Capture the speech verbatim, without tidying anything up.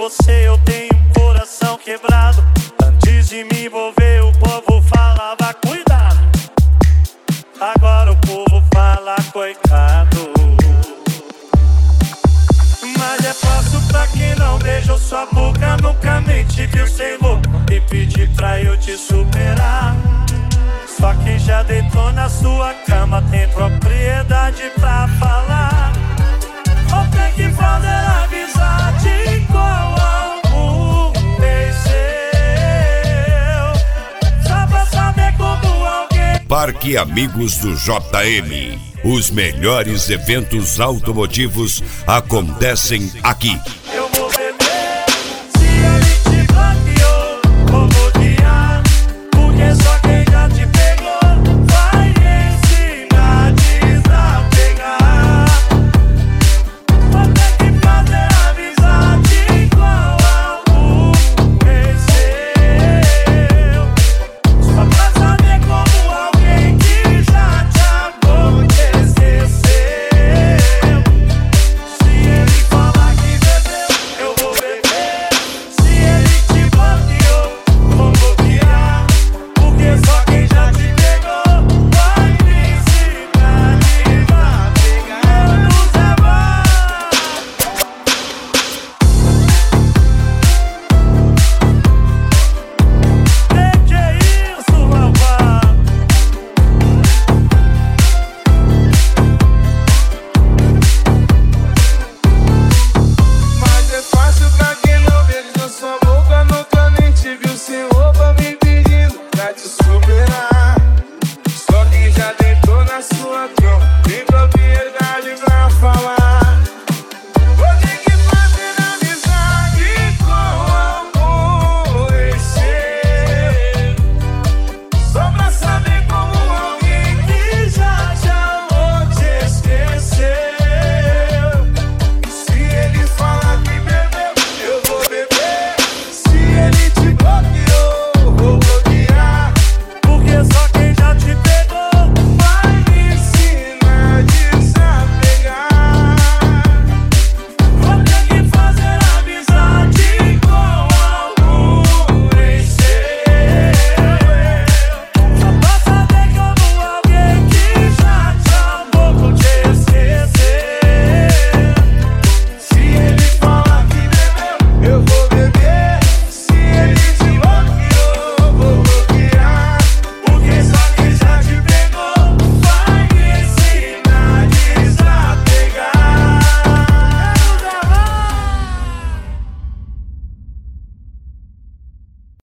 você eu tenho um coração quebrado. Antes de me envolver o povo falava cuidado, agora o povo fala coitado. Mas é fácil pra quem não beijou sua boca, nunca nem te viu sem roupa e pedir pra eu te superar. Só quem já deitou na sua cama tem propriedade pra falar. Ou tem que fazer amizade com algum seu, só pra saber como alguém. Parque Amigos do J M. Os melhores eventos automotivos acontecem aqui.